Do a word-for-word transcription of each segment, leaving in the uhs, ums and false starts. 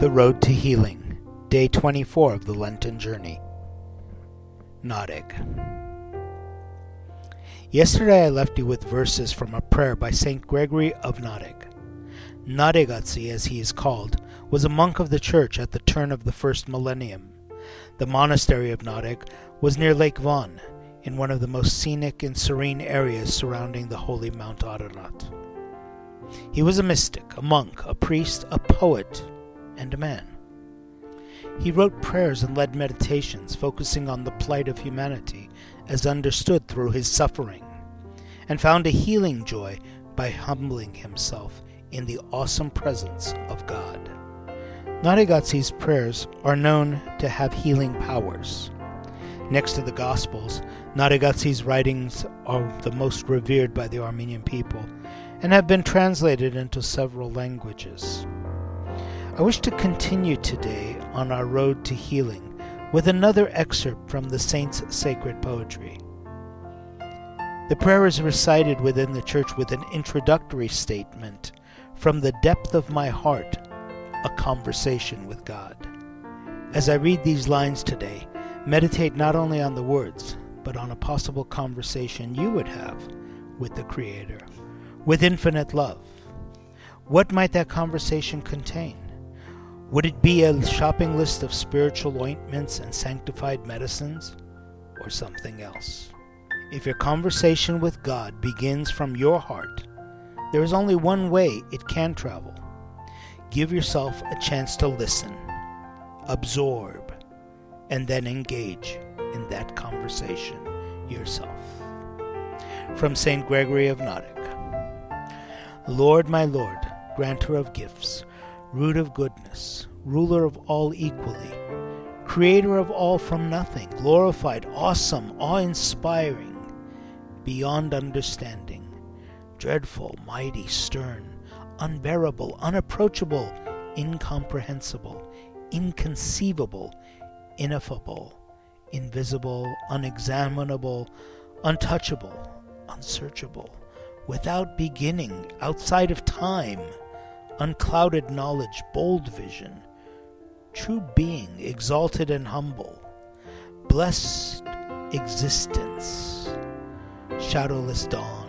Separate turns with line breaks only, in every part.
The Road to Healing, Day twenty-four of the Lenten Journey. Noddig. Yesterday I left you with verses from a prayer by Saint Gregory of Noddig. Noddigatsi, as he is called, was a monk of the church at the turn of the first millennium. The monastery of Noddig was near Lake Van, in one of the most scenic and serene areas surrounding the holy Mount Ararat. He was a mystic, a monk, a priest, a poet, and a man. He wrote prayers and led meditations focusing on the plight of humanity as understood through his suffering, and found a healing joy by humbling himself in the awesome presence of God. Noddigatsi's prayers are known to have healing powers. Next to the Gospels, Noddigatsi's writings are the most revered by the Armenian people and have been translated into several languages. I wish to continue today on our road to healing with another excerpt from the saint's sacred poetry. The prayer is recited within the church with an introductory statement, "From the depth of my heart, a conversation with God." As I read these lines today, meditate not only on the words, but on a possible conversation you would have with the Creator, with infinite love. What might that conversation contain? Would it be a shopping list of spiritual ointments and sanctified medicines, or something else? If your conversation with God begins from your heart, there is only one way it can travel. Give yourself a chance to listen, absorb, and then engage in that conversation yourself. From Saint Gregory of Noddig. Lord, my Lord, granter of gifts, root of goodness, ruler of all equally, creator of all from nothing, glorified, awesome, awe-inspiring, beyond understanding, dreadful, mighty, stern, unbearable, unapproachable, incomprehensible, inconceivable, ineffable, invisible, unexaminable, untouchable, unsearchable, without beginning, outside of time, unclouded knowledge, bold vision, true being, exalted and humble, blessed existence, shadowless dawn,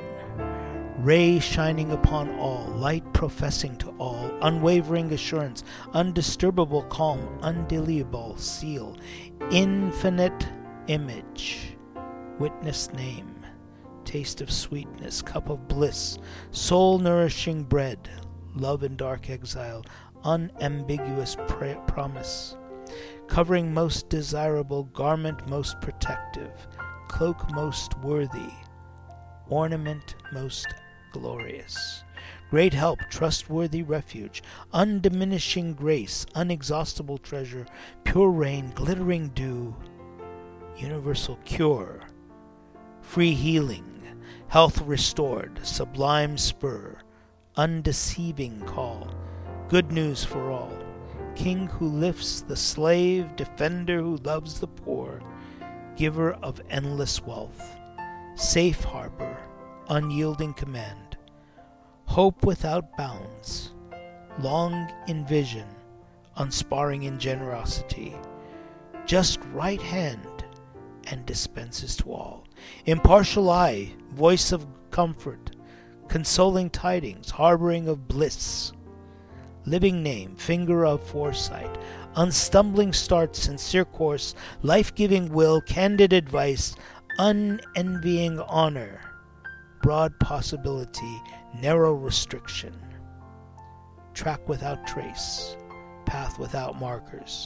ray shining upon all, light professing to all, unwavering assurance, undisturbable calm, undeliable seal, infinite image, witness name, taste of sweetness, cup of bliss, soul-nourishing bread, love in dark exile, unambiguous pra- promise, covering most desirable, garment most protective, cloak most worthy, ornament most glorious, great help, trustworthy refuge, undiminishing grace, unexhaustible treasure, pure rain, glittering dew, universal cure, free healing, health restored, sublime spur, undeceiving call, good news for all, king who lifts the slave, defender who loves the poor, giver of endless wealth, safe harbor, unyielding command, hope without bounds, long in vision, unsparing in generosity, just right hand, and dispenses to all, impartial eye, voice of comfort, consoling tidings, harboring of bliss, living name, finger of foresight, unstumbling start, sincere course, life-giving will, candid advice, unenvying honor, broad possibility, narrow restriction, track without trace, path without markers,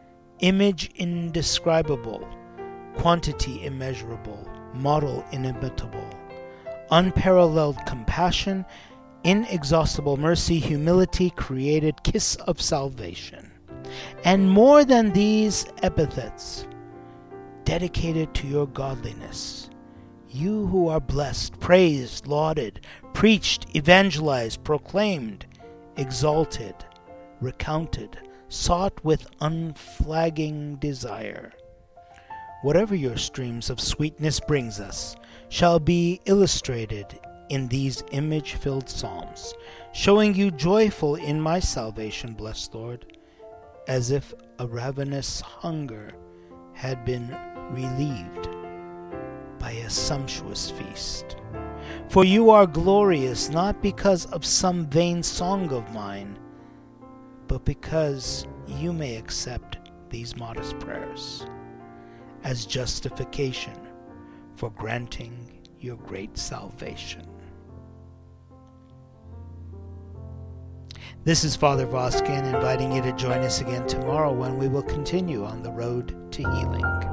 image indescribable, quantity immeasurable, model inimitable, unparalleled compassion, inexhaustible mercy, humility, created kiss of salvation. And more than these epithets, dedicated to your godliness, you who are blessed, praised, lauded, preached, evangelized, proclaimed, exalted, recounted, sought with unflagging desire. Whatever your streams of sweetness brings us shall be illustrated in these image-filled psalms, showing you joyful in my salvation, blessed Lord, as if a ravenous hunger had been relieved by a sumptuous feast. For you are glorious not because of some vain song of mine, but because you may accept these modest prayers as justification for granting your great salvation. This is Father Voskin inviting you to join us again tomorrow when we will continue on the road to healing.